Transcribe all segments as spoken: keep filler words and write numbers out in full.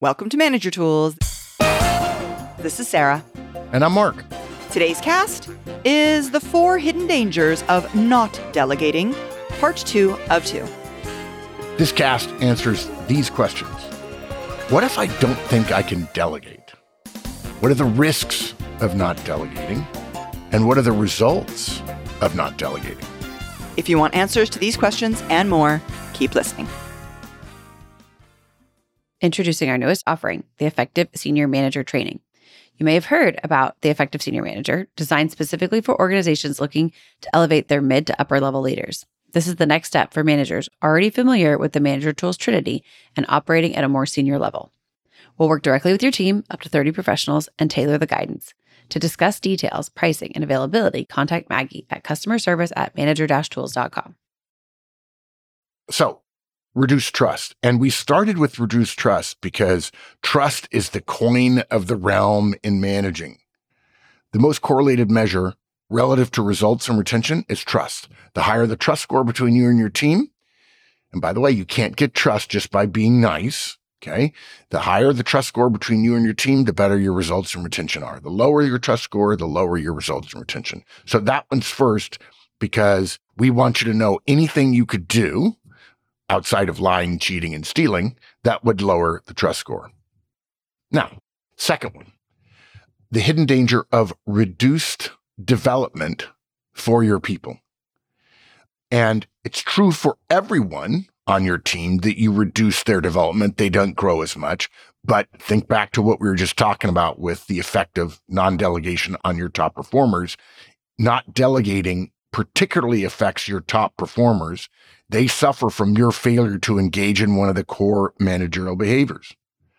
Welcome to Manager Tools. This is Sarah. And I'm Mark. Today's cast is the four hidden dangers of not delegating, part two of two. This cast answers these questions. What if I don't think I can delegate? What are the risks of not delegating? And what are the results of not delegating? If you want answers to these questions and more, keep listening. Introducing our newest offering, the Effective Senior Manager Training. You may have heard about the Effective Senior Manager, designed specifically for organizations looking to elevate their mid to upper level leaders. This is the next step for managers already familiar with the Manager Tools Trinity and operating at a more senior level. We'll work directly with your team, up to thirty professionals, and tailor the guidance. To discuss details, pricing, and availability, contact Maggie at customer service at manager dash tools dot com. So, reduce trust. And we started with reduce trust because trust is the coin of the realm in managing. The most correlated measure relative to results and retention is trust. The higher the trust score between you and your team, and by the way, you can't get trust just by being nice, okay? The higher the trust score between you and your team, the better your results and retention are. The lower your trust score, the lower your results and retention. So that one's first because we want you to know anything you could do outside of lying, cheating, and stealing, that would lower the trust score. Now, second one, the hidden danger of reduced development for your people. And it's true for everyone on your team that you reduce their development. They don't grow as much. But think back to what we were just talking about with the effect of non-delegation on your top performers. Not delegating particularly affects your top performers. They suffer from your failure to engage in one of the core managerial behaviors.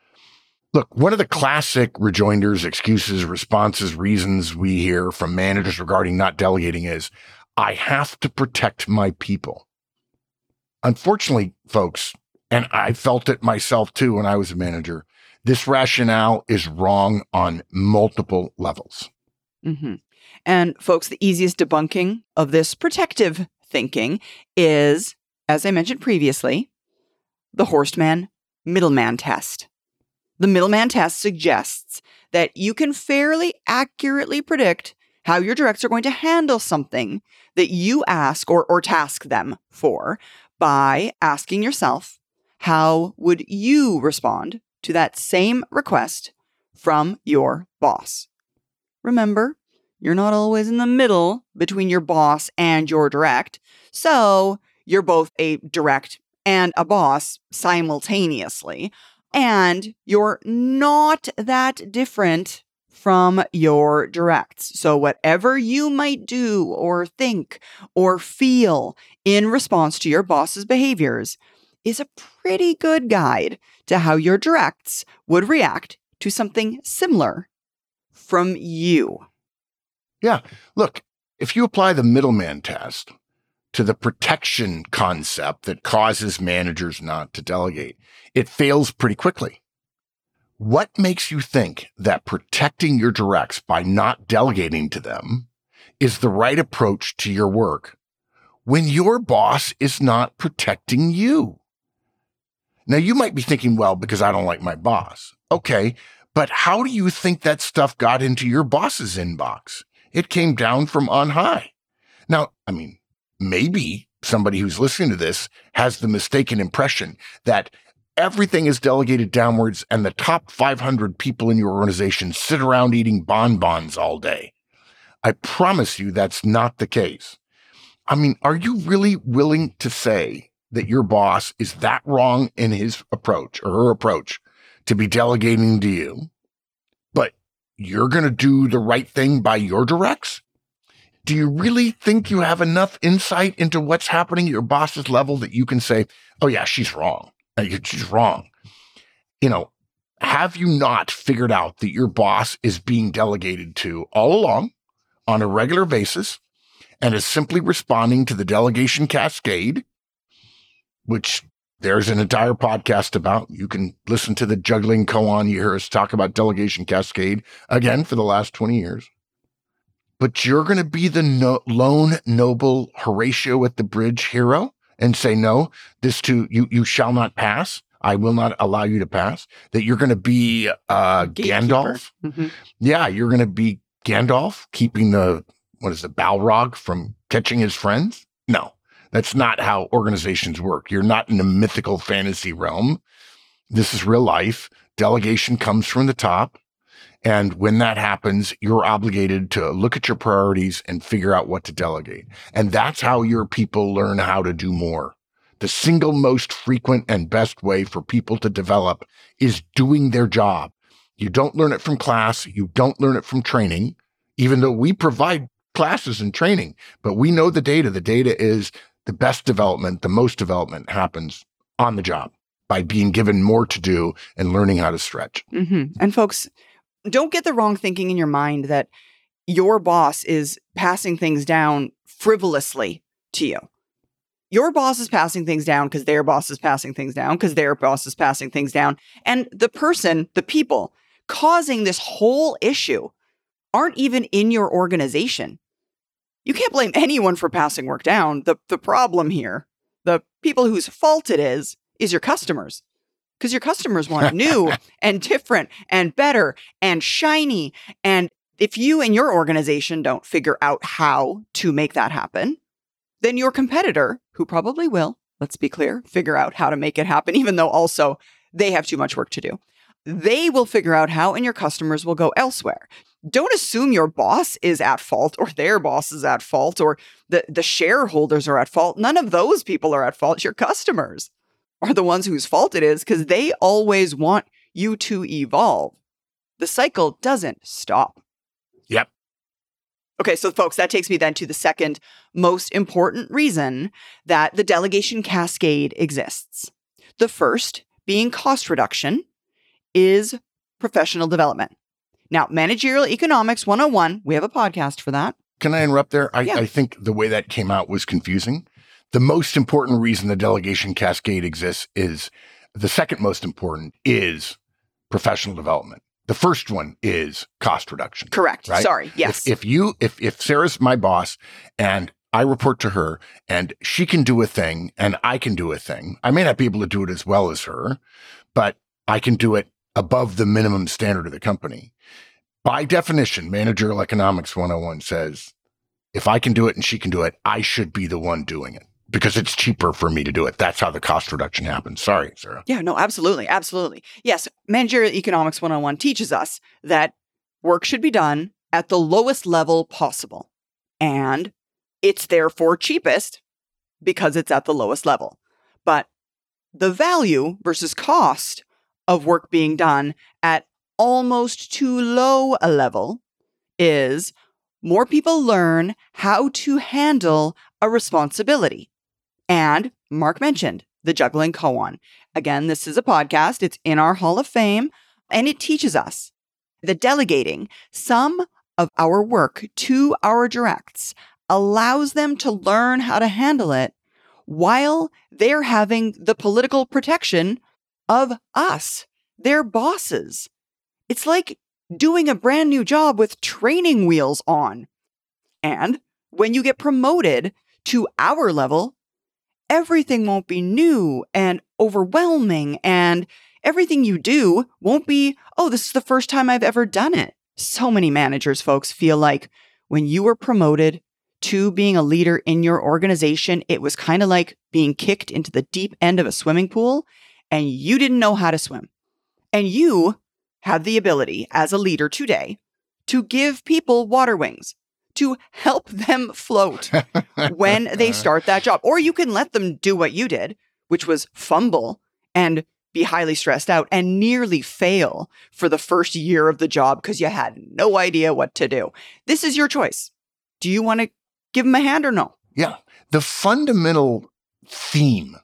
Look, one of the classic rejoinders, excuses, responses, reasons we hear from managers regarding not delegating is, I have to protect my people. Unfortunately, folks, and I felt it myself too when I was a manager, this rationale is wrong on multiple levels. Mm-hmm. And folks, the easiest debunking of this protective thinking is, as I mentioned previously, the Horstman middleman test. The middleman test suggests that you can fairly accurately predict how your directs are going to handle something that you ask or, or task them for by asking yourself, how would you respond to that same request from your boss? Remember, you're not always in the middle between your boss and your direct, so you're both a direct and a boss simultaneously, and you're not that different from your directs. So whatever you might do or think or feel in response to your boss's behaviors is a pretty good guide to how your directs would react to something similar from you. Yeah. Look, if you apply the middleman test to the protection concept that causes managers not to delegate, it fails pretty quickly. What makes you think that protecting your directs by not delegating to them is the right approach to your work when your boss is not protecting you? Now, you might be thinking, well, because I don't like my boss. Okay, but how do you think that stuff got into your boss's inbox? It came down from on high. Now, I mean, maybe somebody who's listening to this has the mistaken impression that everything is delegated downwards and the top five hundred people in your organization sit around eating bonbons all day. I promise you that's not the case. I mean, are you really willing to say that your boss is that wrong in his approach or her approach to be delegating to you, but you're going to do the right thing by your directs? Do you really think you have enough insight into what's happening at your boss's level that you can say, oh yeah, she's wrong. She's wrong. You know, have you not figured out that your boss is being delegated to all along on a regular basis and is simply responding to the delegation cascade, which there's an entire podcast about? You can listen to the Juggling Koan. You hear us talk about delegation cascade again for the last twenty years. But you're going to be the no- lone noble Horatio at the bridge hero and say, no, this too, you, you shall not pass. I will not allow you to pass, that you're going to be uh, Gandalf. Mm-hmm. Yeah, you're going to be Gandalf, keeping the, what is it, Balrog from catching his friends? No, that's not how organizations work. You're not in a mythical fantasy realm. This is real life. Delegation comes from the top. And when that happens, you're obligated to look at your priorities and figure out what to delegate. And that's how your people learn how to do more. The single most frequent and best way for people to develop is doing their job. You don't learn it from class. You don't learn it from training, even though we provide classes and training. But we know the data. The data is the best development, the most development happens on the job by being given more to do and learning how to stretch. Mm-hmm. And folks, don't get the wrong thinking in your mind that your boss is passing things down frivolously to you. Your boss is passing things down because their boss is passing things down because their boss is passing things down. And the person, the people causing this whole issue aren't even in your organization. You can't blame anyone for passing work down. The, the problem here, the people whose fault it is, is your customers. Because your customers want new and different and better and shiny. And if you and your organization don't figure out how to make that happen, then your competitor, who probably will, let's be clear, figure out how to make it happen, even though also they have too much work to do. They will figure out how, and your customers will go elsewhere. Don't assume your boss is at fault or their boss is at fault or the, the shareholders are at fault. None of those people are at fault. Your customers are the ones whose fault it is because they always want you to evolve. The cycle doesn't stop. Yep. Okay, so folks, that takes me then to the second most important reason that the delegation cascade exists. The first, being cost reduction, is professional development. Now, Managerial Economics one oh one, we have a podcast for that. Can I interrupt there? I, Yeah. I think the way that came out was confusing. The most important reason the delegation cascade exists is, the second most important is professional development. The first one is cost reduction. Correct. Right? Sorry. Yes. If, if you, if, if Sarah's my boss and I report to her and she can do a thing and I can do a thing, I may not be able to do it as well as her, but I can do it above the minimum standard of the company. By definition, Managerial Economics one oh one says, if I can do it and she can do it, I should be the one doing it because it's cheaper for me to do it. That's how the cost reduction happens. Sorry, Sarah. Yeah, no, absolutely. Absolutely. Yes. Managerial Economics one oh one teaches us that work should be done at the lowest level possible. And it's therefore cheapest because it's at the lowest level. But the value versus cost of work being done at almost too low a level is more people learn how to handle a responsibility. And Mark mentioned the juggling koan. Again, this is a podcast. It's in our Hall of Fame, and it teaches us that delegating some of our work to our directs allows them to learn how to handle it while they're having the political protection of us, their bosses. It's like doing a brand new job with training wheels on. And when you get promoted to our level, everything won't be new and overwhelming, and everything you do won't be, oh, this is the first time I've ever done it. So many managers, folks, feel like when you were promoted to being a leader in your organization, it was kind of like being kicked into the deep end of a swimming pool and you didn't know how to swim. And you have the ability as a leader today to give people water wings, to help them float when they start that job. Or you can let them do what you did, which was fumble and be highly stressed out and nearly fail for the first year of the job because you had no idea what to do. This is your choice. Do you want to give them a hand or no? Yeah. The fundamental theme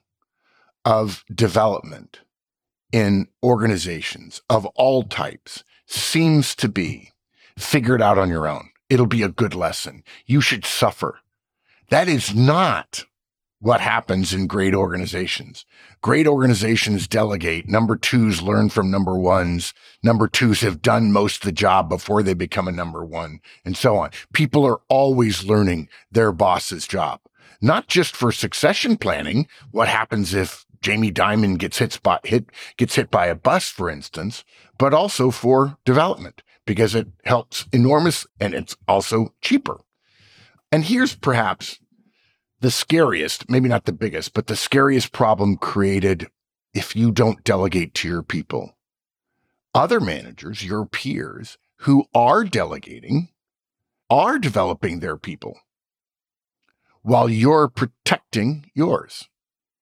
of development in organizations of all types seems to be figure it out on your own. It'll be a good lesson. You should suffer. That is not what happens in great organizations. Great organizations delegate. Number twos learn from number ones. Number twos have done most of the job before they become a number one, and so on. People are always learning their boss's job, not just for succession planning. What happens if Jamie Dimon gets hit by, hit, gets hit by a bus, for instance, but also for development because it helps enormous and it's also cheaper. And here's perhaps the scariest, maybe not the biggest, but the scariest problem created if you don't delegate to your people. Other managers, your peers, who are delegating, are developing their people while you're protecting yours.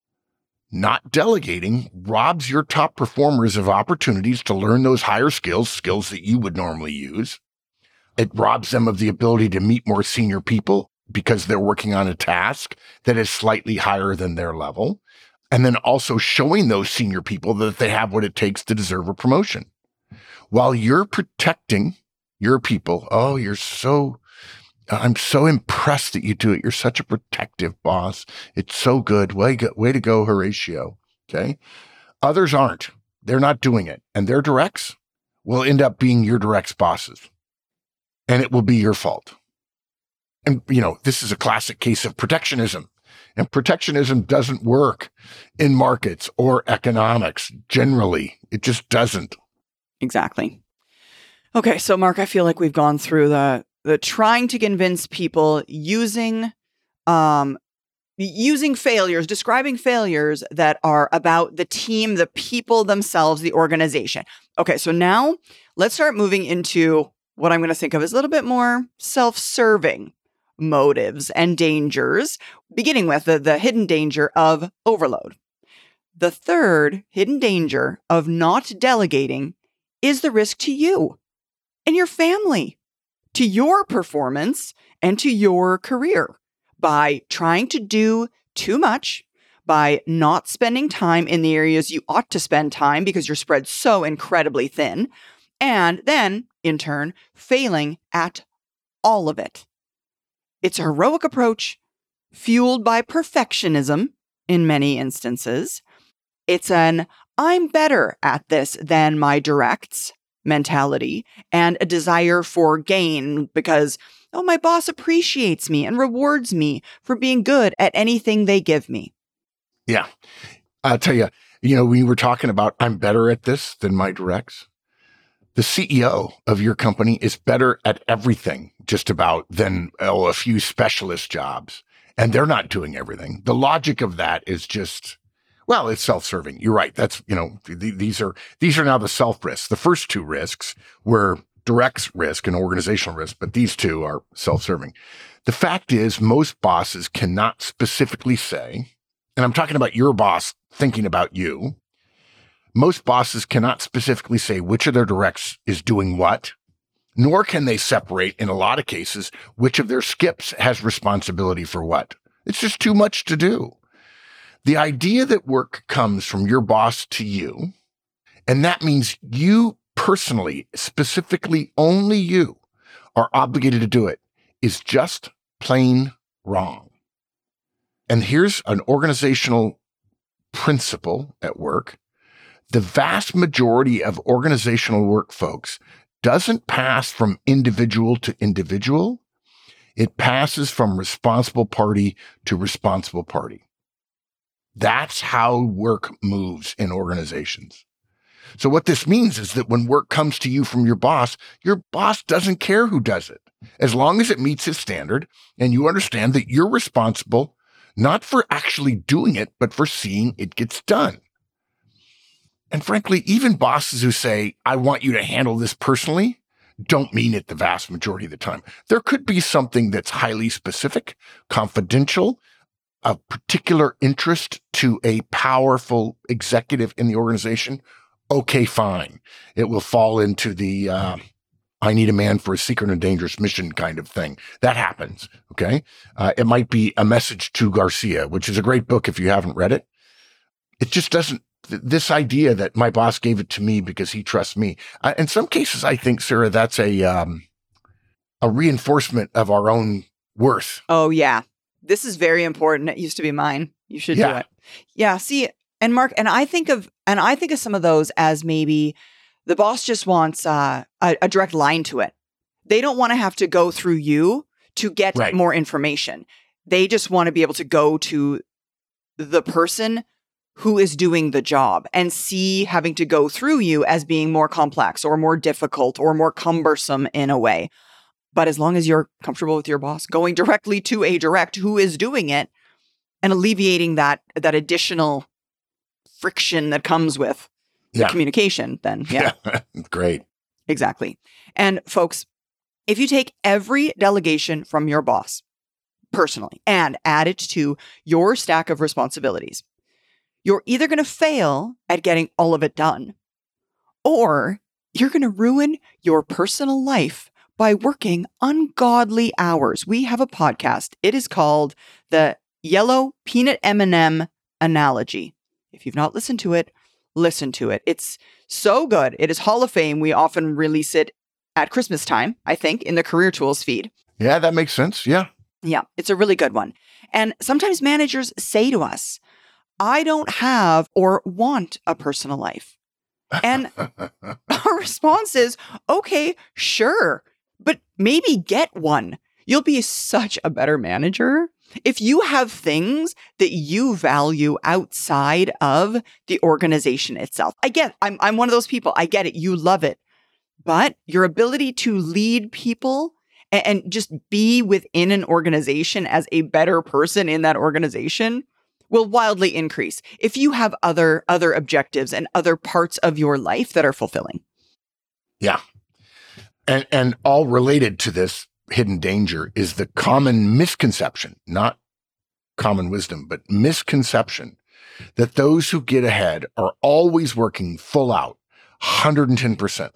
Not delegating robs your top performers of opportunities to learn those higher skills, skills that you would normally use. It robs them of the ability to meet more senior people because they're working on a task that is slightly higher than their level. And then also showing those senior people that they have what it takes to deserve a promotion. While you're protecting your people, oh, you're so, I'm so impressed that you do it. You're such a protective boss. It's so good. Way, go, way to go, Horatio. Okay. Others aren't. They're not doing it. And their directs will end up being your directs bosses. And it will be your fault. And, you know, this is a classic case of protectionism. And protectionism doesn't work in markets or economics. Generally, it just doesn't. Exactly. Okay, so Mark, I feel like we've gone through the the trying to convince people using um using failures, describing failures that are about the team, the people themselves, the organization. Okay, so now let's start moving into what I'm going to think of as a little bit more self-serving motives and dangers, beginning with the, the hidden danger of overload. The third hidden danger of not delegating is the risk to you and your family, to your performance and to your career by trying to do too much, by not spending time in the areas you ought to spend time because you're spread so incredibly thin, and then, in turn, failing at all of it. It's a heroic approach fueled by perfectionism in many instances. It's an I'm better at this than my directs mentality and a desire for gain because, oh, my boss appreciates me and rewards me for being good at anything they give me. Yeah. I'll tell you, you know, we were talking about I'm better at this than my directs. The C E O of your company is better at everything just about than oh, a few specialist jobs. And they're not doing everything. The logic of that is just, well, it's self-serving. You're right. That's, you know, th- these are, these are now the self risks. The first two risks were direct risk and organizational risk, but these two are self-serving. The fact is most bosses cannot specifically say, and I'm talking about your boss thinking about you, most bosses cannot specifically say which of their directs is doing what, nor can they separate, in a lot of cases, which of their skips has responsibility for what. It's just too much to do. The idea that work comes from your boss to you, and that means you personally, specifically only you, are obligated to do it, is just plain wrong. And here's an organizational principle at work. The vast majority of organizational work, folks, doesn't pass from individual to individual. It passes from responsible party to responsible party. That's how work moves in organizations. So what this means is that when work comes to you from your boss, your boss doesn't care who does it, as long as it meets his standard and you understand that you're responsible not for actually doing it, but for seeing it gets done. And frankly, even bosses who say, I want you to handle this personally, don't mean it the vast majority of the time. There could be something that's highly specific, confidential, of particular interest to a powerful executive in the organization. Okay, fine. It will fall into the, uh, I need a man for a secret and dangerous mission kind of thing. That happens, okay? Uh, it might be A Message to Garcia, which is a great book if you haven't read it. It just doesn't, th- this idea that my boss gave it to me because he trusts me. Uh, in some cases, I think, Sarah, that's a um, a reinforcement of our own worth. Oh, yeah. This is very important. It used to be mine. You should Yeah. do it. Yeah. See, and Mark, and I think of, and I think of some of those as maybe the boss just wants uh, a, a direct line to it. They don't want to have to go through you to get Right. more information. They just want to be able to go to the person who is doing the job and see having to go through you as being more complex or more difficult or more cumbersome in a way. But as long as you're comfortable with your boss going directly to a direct who is doing it and alleviating that, that additional friction that comes with the Yeah. communication, then yeah. Yeah. Great. Exactly. And folks, if you take every delegation from your boss personally and add it to your stack of responsibilities, you're either going to fail at getting all of it done, or you're going to ruin your personal life by working ungodly hours. We have a podcast. It is called the Yellow Peanut M and M Analogy. If you've not listened to it, listen to it. It's so good. It is Hall of Fame. We often release it at Christmas time, I think, in the Career Tools feed. Yeah, that makes sense. Yeah. Yeah, it's a really good one. And sometimes managers say to us, I don't have or want a personal life. And our response is, okay, sure, but maybe get one. You'll be such a better manager if you have things that you value outside of the organization itself. I get, I'm, I'm one of those people. I get it. You love it. But your ability to lead people and, and just be within an organization as a better person in that organization will wildly increase if you have other, other objectives and other parts of your life that are fulfilling. Yeah. And, and all related to this hidden danger is the common misconception, not common wisdom, but misconception that those who get ahead are always working full out, one hundred ten percent.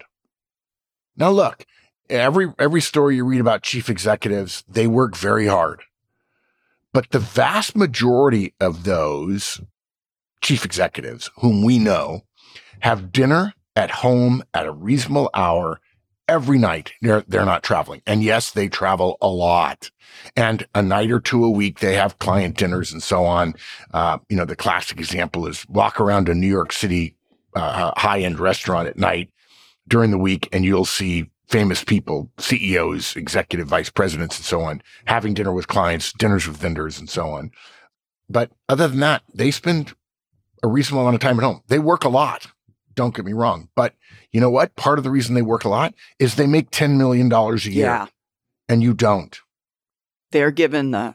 Now, look, every, every story you read about chief executives, they work very hard. But the vast majority of those chief executives whom we know have dinner at home at a reasonable hour every night. They're, they're not traveling. And yes, they travel a lot. And a night or two a week, they have client dinners and so on. Uh, you know, the classic example is walk around a New York City uh, high-end restaurant at night during the week, and you'll see famous people, C E Os, executive vice presidents, and so on, having dinner with clients, dinners with vendors, and so on. But other than that, they spend a reasonable amount of time at home. They work a lot. Don't get me wrong. But you know what? Part of the reason they work a lot is they make ten million dollars a year. Yeah. And you don't. They're given the,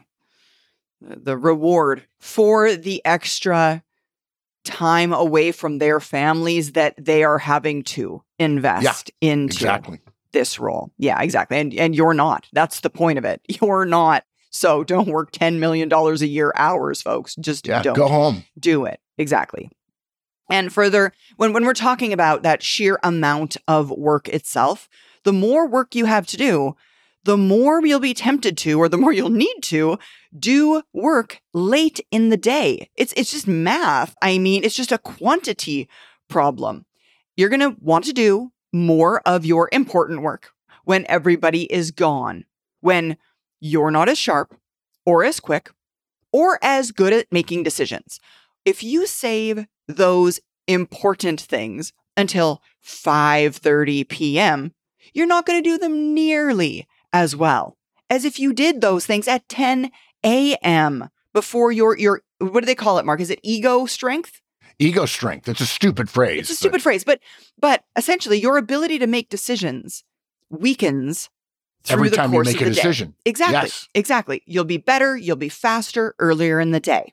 the reward for the extra time away from their families that they are having to invest yeah, into exactly. this role. Yeah, exactly. And, and you're not. That's the point of it. You're not. So don't work ten million dollars a year hours, folks. Just yeah, don't. Go home. Do it. Exactly. And further, when, when we're talking about that sheer amount of work itself, the more work you have to do, the more you'll be tempted to, or the more you'll need to, do work late in the day. It's it's just math. I mean, it's just a quantity problem. You're going to want to do more of your important work when everybody is gone, when you're not as sharp or as quick or as good at making decisions. If you save those important things until five thirty p.m., you're not going to do them nearly as well as if you did those things at ten a.m. before your, your, what do they call it, Mark? Is it ego strength? Ego strength. It's a stupid phrase. It's a stupid but... phrase, but, but essentially your ability to make decisions weakens through every the time course you make of a the decision. Day. Exactly. Yes. Exactly. You'll be better. You'll be faster earlier in the day.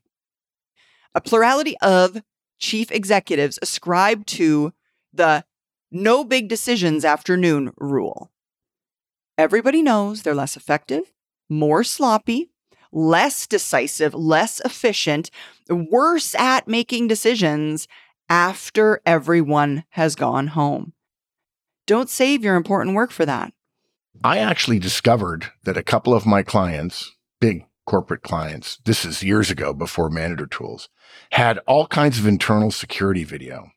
A plurality of chief executives ascribe to the no big decisions afternoon rule. Everybody knows they're less effective, more sloppy, less decisive, less efficient, worse at making decisions after everyone has gone home. Don't save your important work for that. I actually discovered that a couple of my clients, big corporate clients, this is years ago before Manager Tools, had all kinds of internal security video.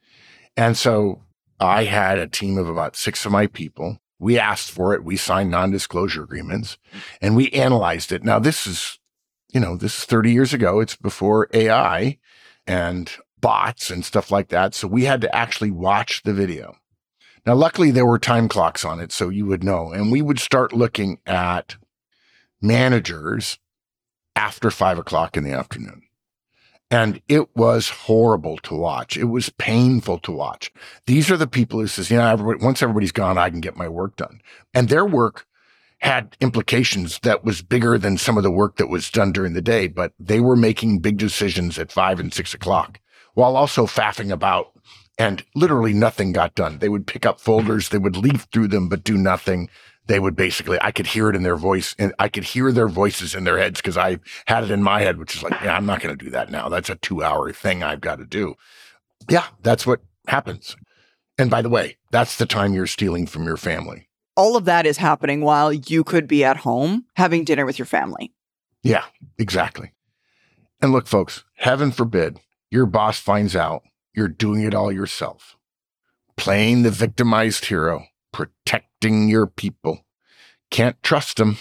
And so I had a team of about six of my people. We asked for it. We signed non-disclosure agreements and we analyzed it. Now, this is, you know, this is thirty years ago. It's before A I and bots and stuff like that. So we had to actually watch the video. Now, luckily, there were time clocks on it, so you would know. And we would start looking at managers after five o'clock in the afternoon. And it was horrible to watch. It was painful to watch. These are the people who says, you know, everybody, once everybody's gone, I can get my work done. And their work had implications that was bigger than some of the work that was done during the day, but they were making big decisions at five and six o'clock while also faffing about, and literally nothing got done. They would pick up folders, they would leaf through them, but do nothing. They would basically, I could hear it in their voice, and I could hear their voices in their heads because I had it in my head, which is like, yeah, I'm not going to do that now. That's a two hour thing I've got to do. Yeah, that's what happens. And by the way, that's the time you're stealing from your family. All of that is happening while you could be at home having dinner with your family. Yeah, exactly. And look, folks, heaven forbid your boss finds out you're doing it all yourself, playing the victimized hero, protecting your people. Can't trust them.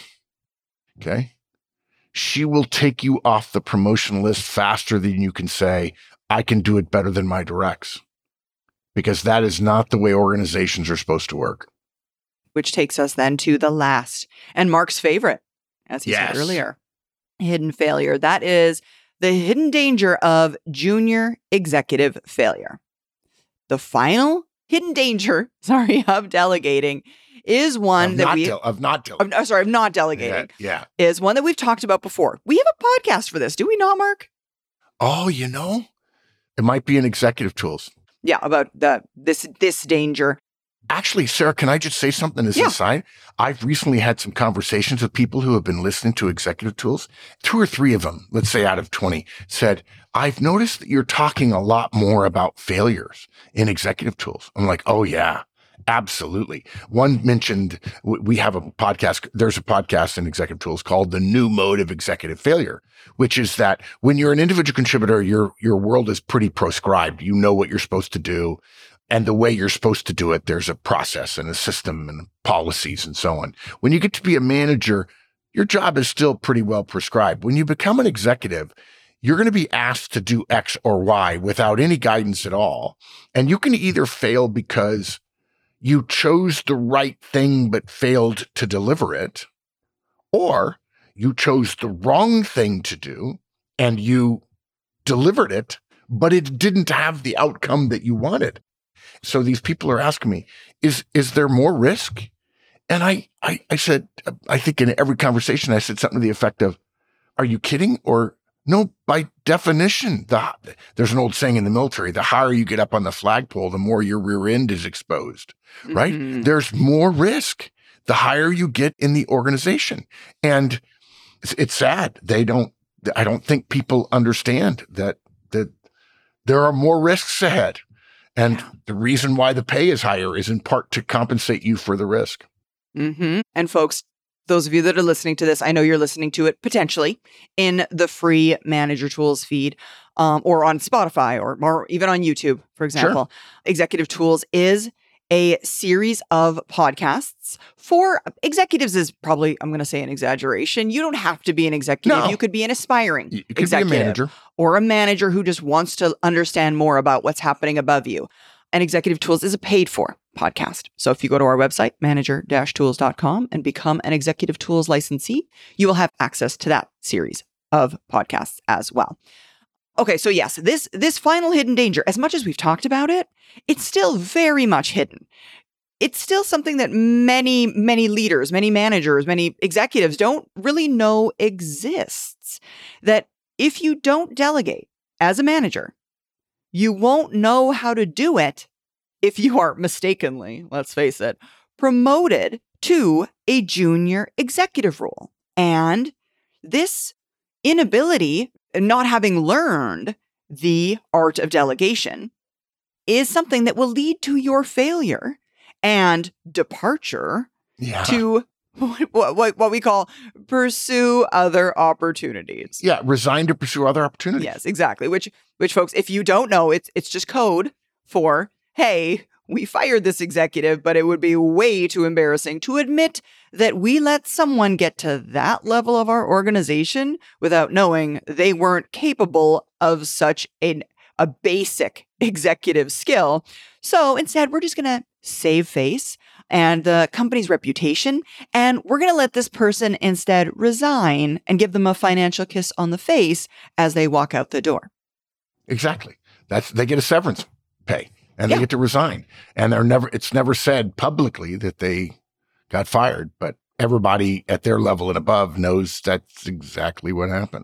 Okay. She will take you off the promotion list faster than you can say, I can do it better than my directs. Because that is not the way organizations are supposed to work. Which takes us then to the last and Mark's favorite, as he Yes. said earlier, hidden failure. That is the hidden danger of junior executive failure. The final hidden danger, sorry, of delegating is one Of that not we del- of not delegating. of, sorry, of not delegating Yeah, yeah. is one that we've talked about before. We have a podcast for this, do we not, Mark? Oh, you know, it might be in executive tools. Yeah, about the this this danger. Actually, Sarah, can I just say something as Yeah. an aside? I've recently had some conversations with people who have been listening to executive tools. Two or three of them, let's say out of twenty, said, I've noticed that you're talking a lot more about failures in executive tools. I'm like, oh, yeah, absolutely. One mentioned w- we have a podcast. There's a podcast in executive tools called The New Mode of Executive Failure, which is that when you're an individual contributor, your, your world is pretty proscribed. You know what you're supposed to do. And the way you're supposed to do it, there's a process and a system and policies and so on. When you get to be a manager, your job is still pretty well prescribed. When you become an executive, you're going to be asked to do X or Y without any guidance at all. And you can either fail because you chose the right thing but failed to deliver it, or you chose the wrong thing to do and you delivered it, but it didn't have the outcome that you wanted. So these people are asking me, is, is there more risk? And I, I, I said, I think in every conversation, I said something to the effect of, are you kidding? Or no, by definition, the, there's an old saying in the military, the higher you get up on the flagpole, the more your rear end is exposed, right? Mhm. There's more risk the higher you get in the organization. And it's, it's sad. They don't, I don't think people understand that, that there are more risks ahead. And Yeah. the reason why the pay is higher is in part to compensate you for the risk. Mm-hmm. And folks, those of you that are listening to this, I know you're listening to it potentially in the free Manager Tools feed, um, or on Spotify, or, or even on YouTube, for example. Executive Tools is a series of podcasts for executives. Is probably, I'm going to say, an exaggeration. You don't have to be an executive. No. You could be an aspiring You could executive, be a manager. or a manager who just wants to understand more about what's happening above you. And Executive Tools is a paid for podcast. So if you go to our website, manager dash tools dot com, and become an Executive Tools licensee, you will have access to that series of podcasts as well. Okay, so yes, this this final hidden danger, as much as we've talked about it, it's still very much hidden. It's still something that many, many leaders, many managers, many executives don't really know exists. That if you don't delegate as a manager, you won't know how to do it if you are mistakenly, let's face it, promoted to a junior executive role. And this inability, not having learned the art of delegation, is something that will lead to your failure and departure Yeah. to what, what, what we call pursue other opportunities. Yeah. Resign to pursue other opportunities. Yes, exactly. Which, which folks, if you don't know, it's it's just code for, hey, we fired this executive, but it would be way too embarrassing to admit that we let someone get to that level of our organization without knowing they weren't capable of such an, a basic executive skill. So instead, we're just going to save face and the company's reputation, and we're going to let this person instead resign and give them a financial kiss on the face as they walk out the door. Exactly. That's they get a severance pay and Yeah. they get to resign. And they're never it's never said publicly that they got fired, but everybody at their level and above knows that's exactly what happened.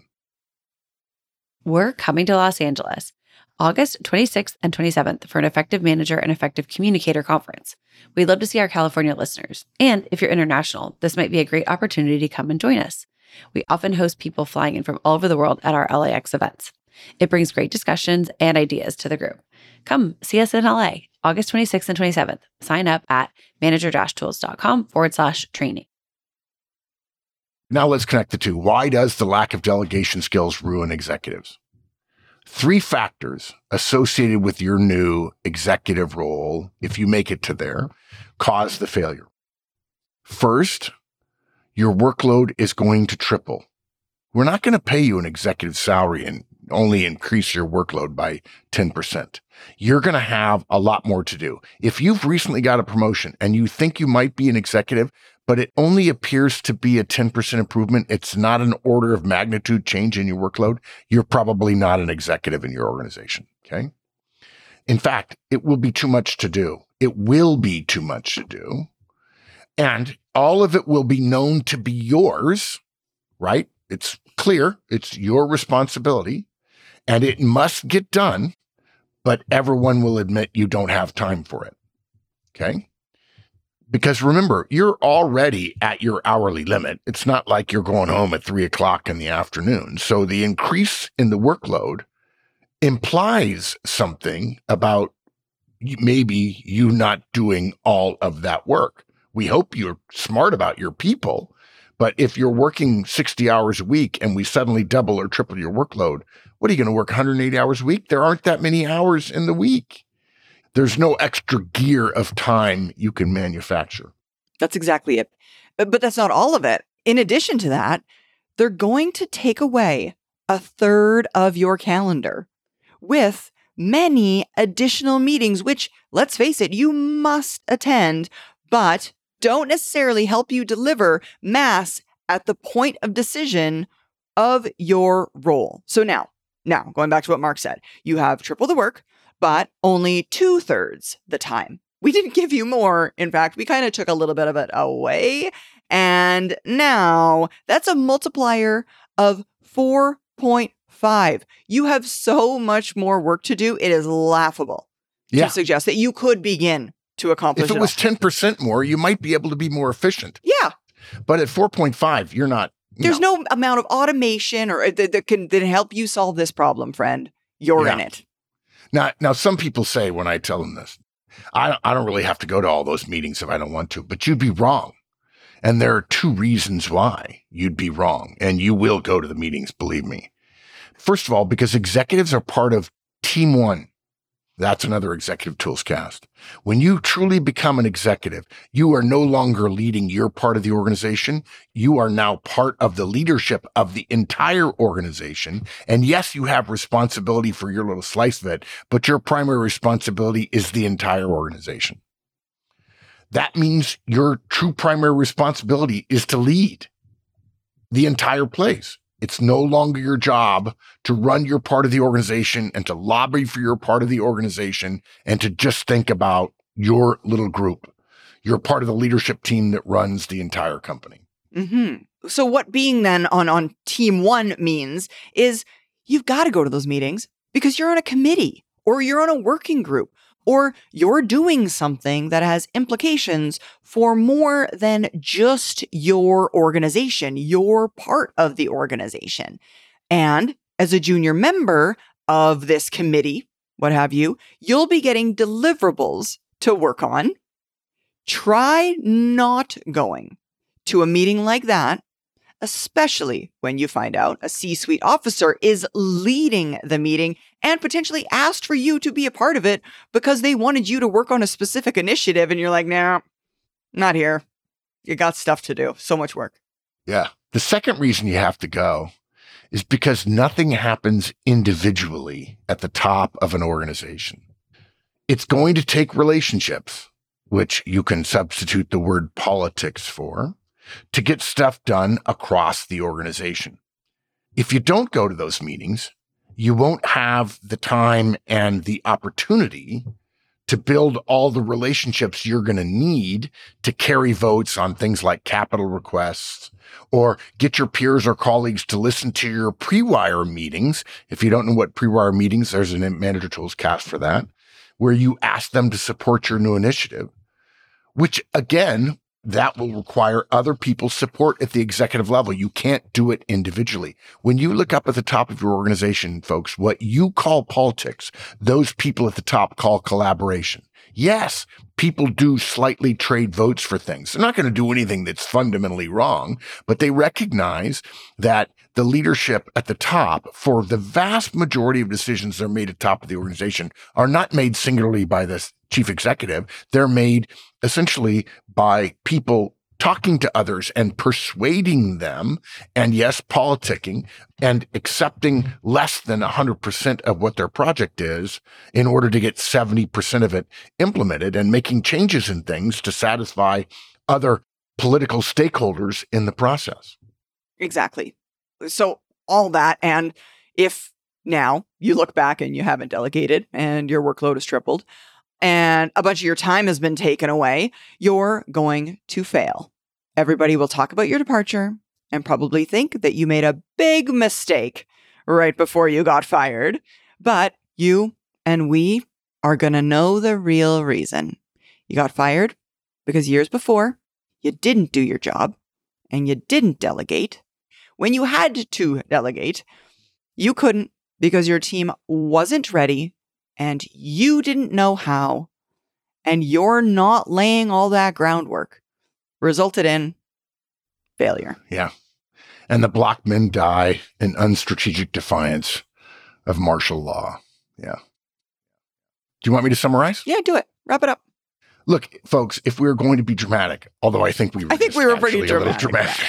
We're coming to Los Angeles, August twenty-sixth and twenty-seventh for an Effective Manager and Effective Communicator conference. We'd love to see our California listeners. And if you're international, this might be a great opportunity to come and join us. We often host people flying in from all over the world at our L A X events. It brings great discussions and ideas to the group. Come see us in L A, August twenty-sixth and twenty-seventh. Sign up at manager-tools.com forward slash training. Now let's connect the two. Why does the lack of delegation skills ruin executives? Three factors associated with your new executive role, if you make it to there, cause the failure. First, your workload is going to triple. We're not going to pay you an executive salary and only increase your workload by ten percent. You're going to have a lot more to do. If you've recently got a promotion and you think you might be an executive, but it only appears to be a ten percent improvement, it's not an order of magnitude change in your workload, you're probably not an executive in your organization, okay? In fact, it will be too much to do. It will be too much to do. And all of it will be known to be yours, right? It's clear. It's your responsibility. And it must get done, but everyone will admit you don't have time for it, okay? Because remember, you're already at your hourly limit. It's not like you're going home at three o'clock in the afternoon. So the increase in the workload implies something about maybe you not doing all of that work. We hope you're smart about your people, but if you're working sixty hours a week and we suddenly double or triple your workload, what are you going to work one hundred eighty hours a week? There aren't that many hours in the week. There's no extra gear of time you can manufacture. That's exactly it. But but that's not all of it. In addition to that, they're going to take away a third of your calendar with many additional meetings, which, let's face it, you must attend, but don't necessarily help you deliver mass at the point of decision of your role. So now, now going back to what Mark said, you have triple the work, but only two thirds the time. We didn't give you more. In fact, we kind of took a little bit of it away. And now that's a multiplier of four point five. You have so much more work to do. It is laughable Yeah. to suggest that you could begin to accomplish If it it was all. ten percent more, you might be able to be more efficient. Yeah. But at four point five, you're not. There's no, amount of automation or that, that can that can help you solve this problem, friend. You're Yeah. in it. Now, now, some people say when I tell them this, I don't, I don't really have to go to all those meetings if I don't want to, but you'd be wrong. And there are two reasons why you'd be wrong. And you will go to the meetings, believe me. First of all, because executives are part of Team One. That's another Executive Tools cast. When you truly become an executive, you are no longer leading your part of the organization. You are now part of the leadership of the entire organization. And yes, you have responsibility for your little slice of it, but your primary responsibility is the entire organization. That means your true primary responsibility is to lead the entire place. It's no longer your job to run your part of the organization and to lobby for your part of the organization and to just think about your little group. You're part of the leadership team that runs the entire company. Mm-hmm. So what being then on, on Team One means is you've got to go to those meetings because you're on a committee or you're on a working group or you're doing something that has implications for more than just your organization. You're part of the organization. And as a junior member of this committee, what have you, you'll be getting deliverables to work on. Try not going to a meeting like that, especially when you find out a C-suite officer is leading the meeting and potentially asked for you to be a part of it because they wanted you to work on a specific initiative. And you're like, nah, not here. You got stuff to do. So much work. Yeah. The second reason you have to go is because nothing happens individually at the top of an organization. It's going to take relationships, which you can substitute the word politics for, to get stuff done across the organization. If you don't go to those meetings, you won't have the time and the opportunity to build all the relationships you're going to need to carry votes on things like capital requests, or get your peers or colleagues to listen to your pre-wire meetings. If you don't know what pre-wire meetings, there's an Manager Tools cast for that, where you ask them to support your new initiative, which again, that will require other people's support at the executive level. You can't do it individually. When you look up at the top of your organization, folks, what you call politics, those people at the top call collaboration. Yes, people do slightly trade votes for things. They're not going to do anything that's fundamentally wrong, but they recognize that the leadership at the top, for the vast majority of decisions that are made at the top of the organization, are not made singularly by the chief executive. They're made essentially by people talking to others and persuading them, and yes, politicking and accepting less than one hundred percent of what their project is in order to get seventy percent of it implemented, and making changes in things to satisfy other political stakeholders in the process. Exactly. So all that, and if now you look back and you haven't delegated and your workload is tripled and a bunch of your time has been taken away, you're going to fail. Everybody will talk about your departure and probably think that you made a big mistake right before you got fired. But you and we are going to know the real reason. You got fired because years before, you didn't do your job and you didn't delegate. When you had to delegate, you couldn't because your team wasn't ready and you didn't know how, and you're not laying all that groundwork, resulted in failure. Yeah. And the blockmen die in unstrategic defiance of martial law. Yeah. Do you want me to summarize? Yeah, do it. Wrap it up. Look, folks, if we were going to be dramatic, although I think we were, I think we were pretty dramatic. dramatic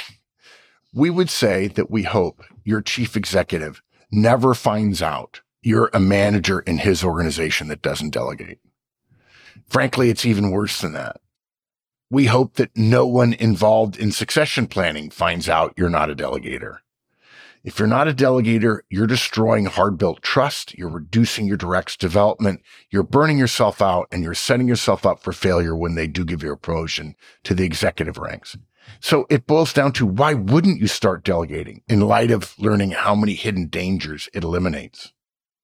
we would say that we hope your chief executive never finds out you're a manager in his organization that doesn't delegate. Frankly, it's even worse than that. We hope that no one involved in succession planning finds out you're not a delegator. If you're not a delegator, you're destroying hard-built trust, you're reducing your direct's development, you're burning yourself out, and you're setting yourself up for failure when they do give you a promotion to the executive ranks. So it boils down to, why wouldn't you start delegating in light of learning how many hidden dangers it eliminates?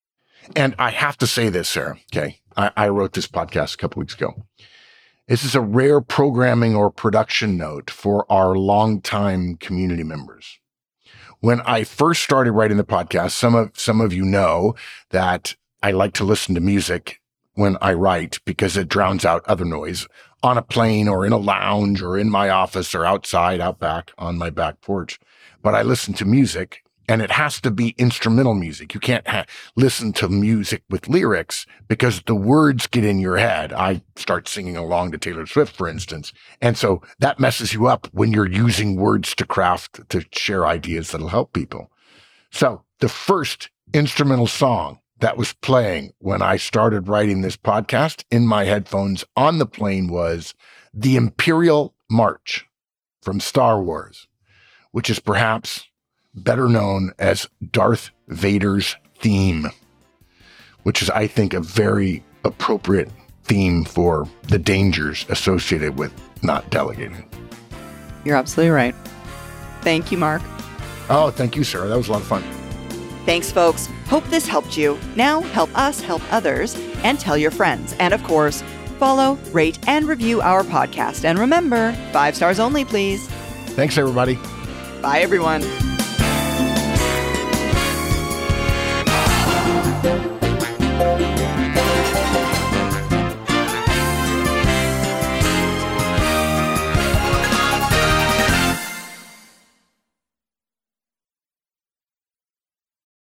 And I have to say this, Sarah, okay? I, I wrote this podcast a couple weeks ago. This is a rare programming or production note for our longtime community members. When I first started writing the podcast, some of, some of you know that I like to listen to music when I write because it drowns out other noise on a plane or in a lounge or in my office or outside, out back on my back porch. But I listen to music, and it has to be instrumental music. You can't ha- listen to music with lyrics because the words get in your head. I start singing along to Taylor Swift, for instance. And so that messes you up when you're using words to craft, to share ideas that'll help people. So the first instrumental song that was playing when I started writing this podcast in my headphones on the plane was the Imperial March from Star Wars, which is perhaps better known as Darth Vader's theme, which is, I think, a very appropriate theme for the dangers associated with not delegating. You're absolutely right. Thank you, Mark. Oh, thank you, Sarah. That was a lot of fun. Thanks, folks. Hope this helped you. Now help us help others, and tell your friends. And of course, follow, rate, and review our podcast. And remember, five stars only, please. Thanks, everybody. Bye, everyone.